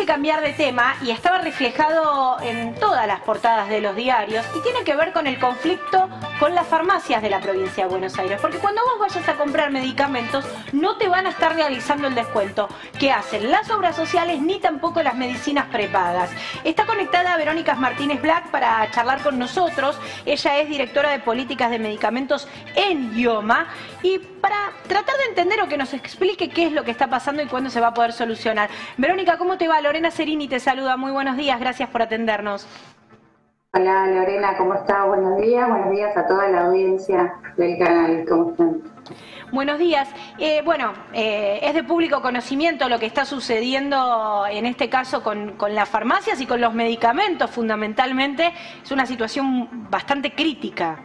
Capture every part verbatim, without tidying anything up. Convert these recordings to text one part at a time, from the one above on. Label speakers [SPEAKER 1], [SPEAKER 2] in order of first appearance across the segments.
[SPEAKER 1] que cambiar de tema y estaba reflejado en todas las portadas de los diarios y tiene que ver con el conflicto con las farmacias de la provincia de Buenos Aires, porque cuando vos vayas a comprar medicamentos no te van a estar realizando el descuento que hacen las obras sociales ni tampoco las medicinas prepagas. Está conectada Verónica Martínez Black para charlar con nosotros. Ella es directora de políticas de medicamentos en IOMA y para tratar de entender o que nos explique qué es lo que está pasando y cuándo se va a poder solucionar. Verónica, ¿cómo te va? Lorena Cerini te saluda. Muy buenos días, gracias por atendernos.
[SPEAKER 2] Hola Lorena, ¿cómo estás? Buenos días, buenos días a toda la audiencia del canal, ¿cómo están?
[SPEAKER 1] Buenos días. Eh, bueno, eh, es de público conocimiento lo que está sucediendo en este caso con, con las farmacias y con los medicamentos fundamentalmente. Es una situación bastante crítica.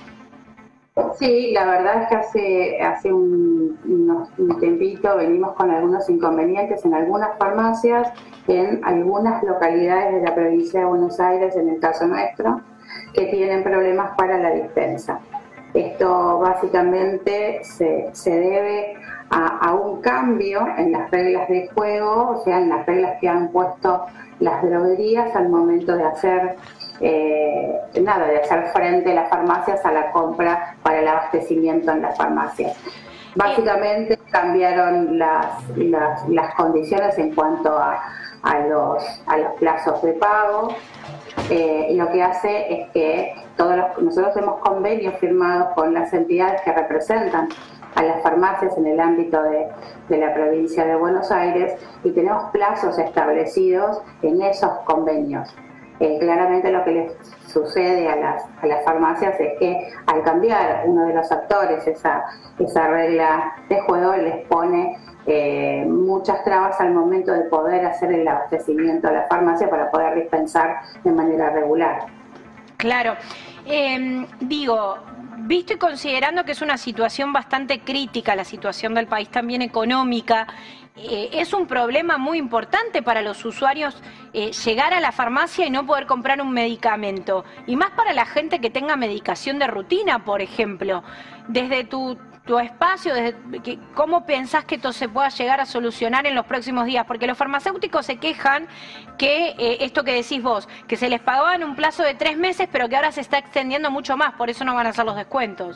[SPEAKER 2] Sí, la verdad es que hace, hace un, unos, un tiempito venimos con algunos inconvenientes en algunas farmacias, en algunas localidades de la provincia de Buenos Aires, en el caso nuestro, que tienen problemas para la dispensa. Esto básicamente se, se debe a, a un cambio en las reglas de juego, o sea, en las reglas que han puesto las droguerías al momento de hacer eh, nada, de hacer frente a las farmacias a la compra para el abastecimiento en las farmacias. Básicamente cambiaron las, las, las condiciones en cuanto a, a, los, a los plazos de pago. Eh, y lo que hace es que todos los, nosotros hemos convenios firmados con las entidades que representan a las farmacias en el ámbito de, de la provincia de Buenos Aires y tenemos plazos establecidos en esos convenios. Eh, claramente lo que les sucede a las, a las farmacias es que al cambiar uno de los actores esa, esa regla de juego les pone eh, muchas trabas al momento de poder hacer el abastecimiento a la farmacia para poder dispensar de manera regular.
[SPEAKER 1] Claro. Eh, digo, visto y considerando que es una situación bastante crítica, la situación del país también económica, eh, es un problema muy importante para los usuarios eh, llegar a la farmacia y no poder comprar un medicamento. Y más para la gente que tenga medicación de rutina, por ejemplo. Desde tu, tu espacio, desde, que, ¿cómo pensás que esto se pueda llegar a solucionar en los próximos días? Porque los farmacéuticos se quejan que eh, esto que decís vos, que se les pagaba en un plazo de tres meses, pero que ahora se está extendiendo mucho más, por eso no van a hacer los descuentos.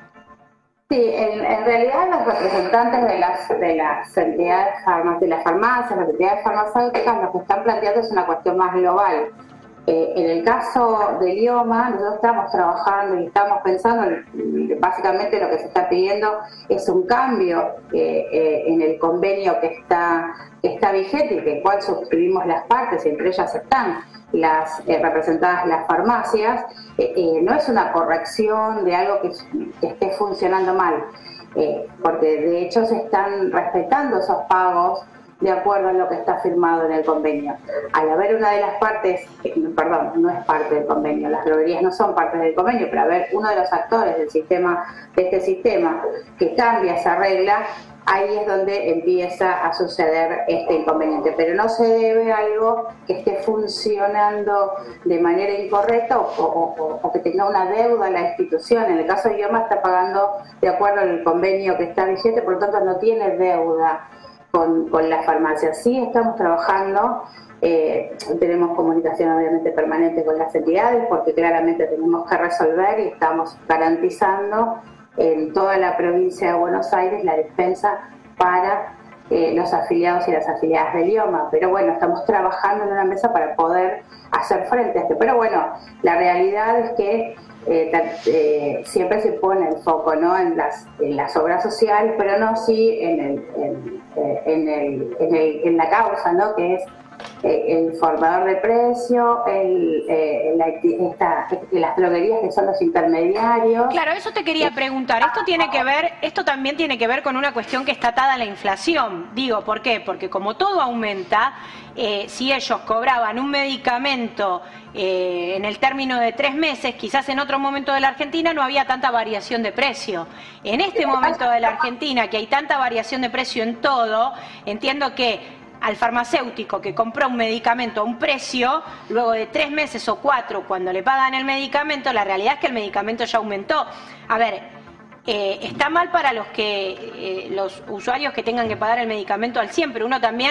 [SPEAKER 2] Sí, en, en realidad los representantes de las, de las entidades farma, de las farmacias, las entidades farmacéuticas, lo que están planteando es una cuestión más global. Eh, en el caso del IOMA, nosotros estamos trabajando y estamos pensando, en, básicamente lo que se está pidiendo es un cambio eh, eh, en el convenio que está, que está vigente y que el cual suscribimos las partes, y entre ellas están las eh, representadas las farmacias. Eh, eh, no es una corrección de algo que, que esté funcionando mal, eh, porque de hecho se están respetando esos pagos de acuerdo a lo que está firmado en el convenio. Al haber una de las partes, perdón, no es parte del convenio, las droguerías no son parte del convenio, pero haber uno de los actores del sistema, de este sistema, que cambia esa regla, ahí es donde empieza a suceder este inconveniente. Pero no se debe a algo que esté funcionando de manera incorrecta o, o, o que tenga una deuda a la institución. En el caso de IOMA está pagando de acuerdo al convenio que está vigente, por lo tanto no tiene deuda Con, con las farmacias. Sí estamos trabajando, eh, tenemos comunicación obviamente permanente con las entidades porque claramente tenemos que resolver y estamos garantizando en toda la provincia de Buenos Aires la dispensa para eh, los afiliados y las afiliadas del IOMA. Pero bueno, estamos trabajando en una mesa para poder hacer frente a esto. Pero bueno, la realidad es que Eh, eh, siempre se pone el foco, ¿no?, en las, en las obras sociales, pero no sí en, el, en, en, el, en, el, en la causa, ¿no?, que es eh, el formador de precio, el, eh, la, esta, las droguerías que son los intermediarios.
[SPEAKER 1] Claro, eso te quería preguntar. Esto tiene que ver, esto también tiene que ver con una cuestión que está atada a la inflación. Digo, ¿por qué? Porque como todo aumenta, eh, si ellos cobraban un medicamento eh, en el término de tres meses, quizás en otro momento de la Argentina no había tanta variación de precio. En este momento de la Argentina, que hay tanta variación de precio en todo, entiendo que al farmacéutico que compró un medicamento a un precio, luego de tres meses o cuatro, cuando le pagan el medicamento, la realidad es que el medicamento ya aumentó. A ver, eh, está mal para los que eh, los usuarios que tengan que pagar el medicamento al cien, pero uno también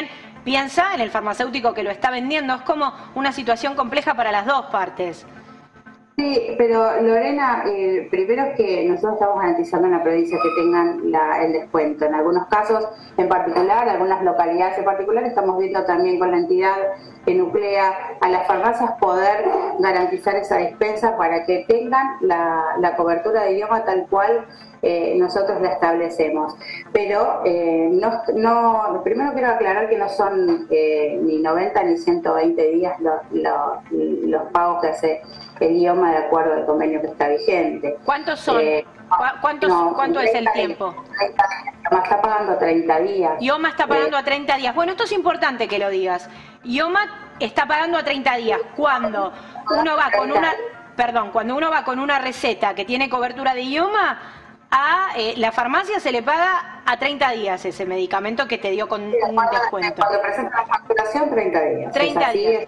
[SPEAKER 1] piensa en el farmacéutico que lo está vendiendo. Es como una situación compleja para las dos partes.
[SPEAKER 2] Sí, pero Lorena, eh, primero es que nosotros estamos garantizando en la provincia que tengan la, el descuento. En algunos casos en particular, algunas localidades en particular, estamos viendo también con la entidad que nuclea a las farmacias poder garantizar esa dispensa para que tengan la, la cobertura de idioma tal cual eh, nosotros la establecemos. Pero eh, no, no, primero quiero aclarar que no son eh, ni noventa ni ciento veinte días los, los, los pagos que hace el idioma de acuerdo al convenio que está vigente.
[SPEAKER 1] ¿Cuántos son? Eh, ¿Cuántos,
[SPEAKER 2] no,
[SPEAKER 1] ¿Cuánto es el tiempo?
[SPEAKER 2] treinta, IOMA está pagando treinta días.
[SPEAKER 1] IOMA está pagando eh, a treinta días. Bueno, esto es importante que lo digas. IOMA está pagando a treinta días. Cuando uno va con una, perdón, cuando uno va con una receta que tiene cobertura de IOMA, a eh, la farmacia se le paga a treinta días ese medicamento que te dio con sí, un cuando, descuento.
[SPEAKER 2] Cuando presenta la facturación, treinta días.
[SPEAKER 1] treinta días.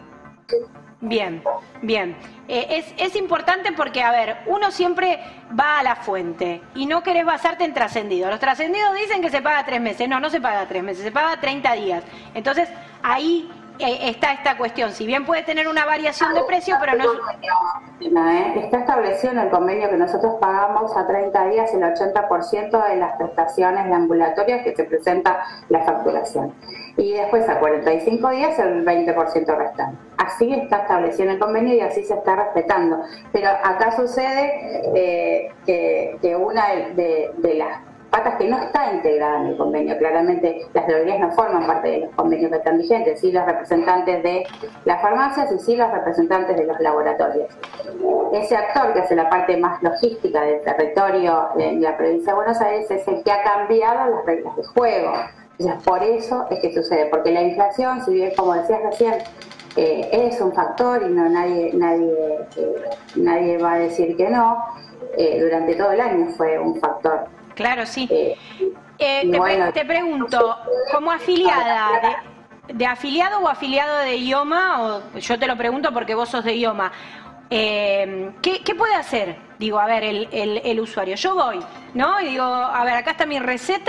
[SPEAKER 1] Bien, bien. Eh, es, es importante porque, a ver, uno siempre va a la fuente y no querés basarte en trascendidos. Los trascendidos dicen que se paga tres meses. No, no se paga tres meses, se paga treinta días. Entonces, ahí eh, está esta cuestión. Si bien puede tener una variación de precio, pero no es...
[SPEAKER 2] Está establecido en el convenio que nosotros pagamos a treinta días el ochenta por ciento de las prestaciones de ambulatorias que se presenta la facturación. Y después a cuarenta y cinco días el veinte por ciento restante. Así está establecido en el convenio y así se está respetando. Pero acá sucede eh, que, que una de, de las patas que no está integrada en el convenio, claramente las droguerías no forman parte de los convenios que están vigentes, sí los representantes de las farmacias y sí los representantes de los laboratorios. Ese actor que hace la parte más logística del territorio de la provincia de Buenos Aires es el que ha cambiado las reglas de juego. Entonces, por eso es que sucede, porque la inflación, si bien, como decías recién, eh, es un factor y no nadie nadie eh, nadie va a decir que no, eh, durante todo el año fue un factor.
[SPEAKER 1] Claro, sí. Eh, eh, te, bueno, te pregunto, como afiliada, de, de afiliado o afiliado de IOMA, o yo te lo pregunto porque vos sos de IOMA, eh, ¿qué, ¿qué puede hacer? Digo, a ver, el, el, el usuario. Yo voy, ¿no? Y digo, a ver, acá está mi receta.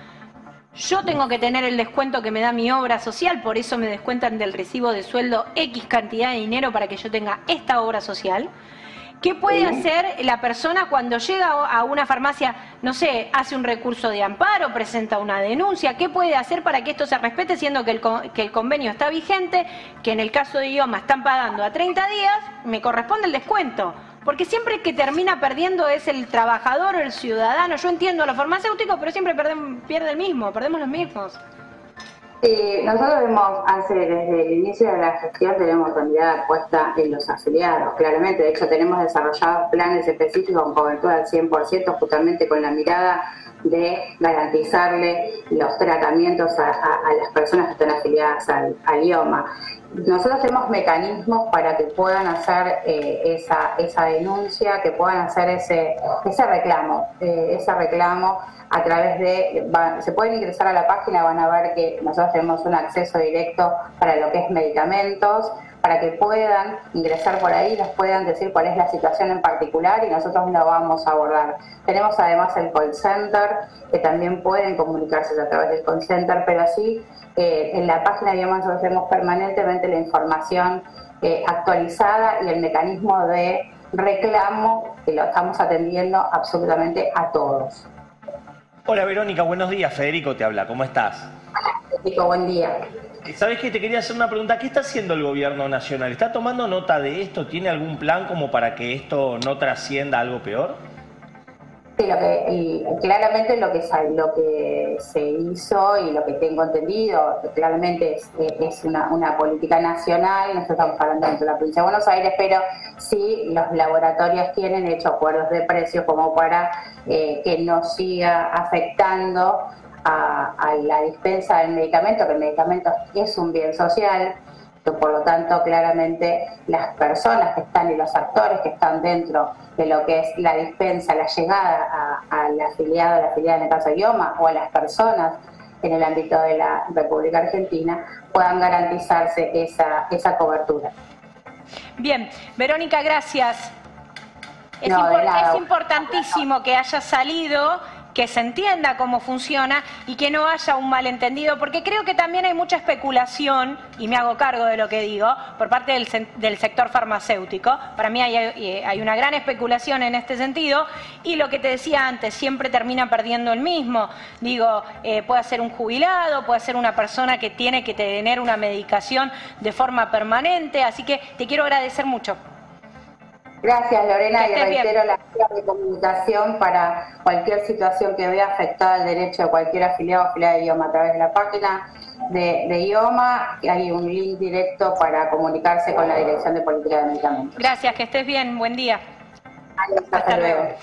[SPEAKER 1] Yo tengo que tener el descuento que me da mi obra social, por eso me descuentan del recibo de sueldo X cantidad de dinero para que yo tenga esta obra social. ¿Qué puede hacer la persona cuando llega a una farmacia, no sé, hace un recurso de amparo, presenta una denuncia? ¿Qué puede hacer para que esto se respete, siendo que el, que el convenio está vigente, que en el caso de IOMA están pagando a treinta días, me corresponde el descuento? Porque siempre que termina perdiendo es el trabajador o el ciudadano. Yo entiendo a los farmacéuticos, pero siempre pierden, pierde el mismo, perdemos los mismos.
[SPEAKER 2] Sí, nosotros vemos, hace, desde el inicio de la gestión tenemos la mirada puesta en los afiliados, claramente. De hecho, tenemos desarrollados planes específicos con cobertura al cien por ciento, justamente con la mirada de garantizarle los tratamientos a, a, a las personas que están afiliadas al, al IOMA. Nosotros tenemos mecanismos para que puedan hacer eh, esa, esa denuncia, que puedan hacer ese, ese reclamo, eh, ese reclamo a través de, va, se pueden ingresar a la página, van a ver que nosotros tenemos un acceso directo para lo que es medicamentos, para que puedan ingresar por ahí, nos puedan decir cuál es la situación en particular y nosotros lo vamos a abordar. Tenemos además el call center, que también pueden comunicarse a través del call center, pero sí eh, en la página, digamos, nosotros tenemos permanentemente la información eh, actualizada y el mecanismo de reclamo que lo estamos atendiendo absolutamente a todos.
[SPEAKER 3] Hola Verónica, buenos días. Federico te habla, ¿cómo estás?
[SPEAKER 2] Hola Federico, buen día.
[SPEAKER 3] ¿Sabés qué? Te quería hacer una pregunta. ¿Qué está haciendo el gobierno nacional? ¿Está tomando nota de esto? ¿Tiene algún plan como para que esto no trascienda a algo peor?
[SPEAKER 2] Sí, lo que, y claramente lo que, lo que se hizo y lo que tengo entendido, claramente es, es una, una política nacional, nosotros estamos hablando de la provincia de Buenos Aires, pero sí los laboratorios tienen hecho acuerdos de precios como para eh, que no siga afectando a, a la dispensa del medicamento, que el medicamento es un bien social. Por lo tanto, claramente las personas que están y los actores que están dentro de lo que es la dispensa, la llegada a, a la afiliada, a la afiliada en el caso de IOMA, o a las personas en el ámbito de la República Argentina, puedan garantizarse esa, esa cobertura.
[SPEAKER 1] Bien, Verónica, gracias. Es,
[SPEAKER 2] no,
[SPEAKER 1] import
[SPEAKER 2] de nada.
[SPEAKER 1] es importantísimo que haya salido que se entienda cómo funciona y que no haya un malentendido, porque creo que también hay mucha especulación, y me hago cargo de lo que digo, por parte del, del sector farmacéutico. Para mí hay, hay una gran especulación en este sentido, y lo que te decía antes, siempre termina perdiendo el mismo. Digo, eh, puede ser un jubilado, puede ser una persona que tiene que tener una medicación de forma permanente, así que te quiero agradecer mucho.
[SPEAKER 2] Gracias, Lorena, y reitero
[SPEAKER 1] bien.
[SPEAKER 2] la vía de comunicación para cualquier situación que vea afectada el derecho de cualquier afiliado o afiliada de IOMA a través de la página de, de IOMA, que hay un link directo para comunicarse con la Dirección de Política de Medicamentos.
[SPEAKER 1] Gracias, que estés bien, buen día.
[SPEAKER 2] Hasta, Hasta luego. luego.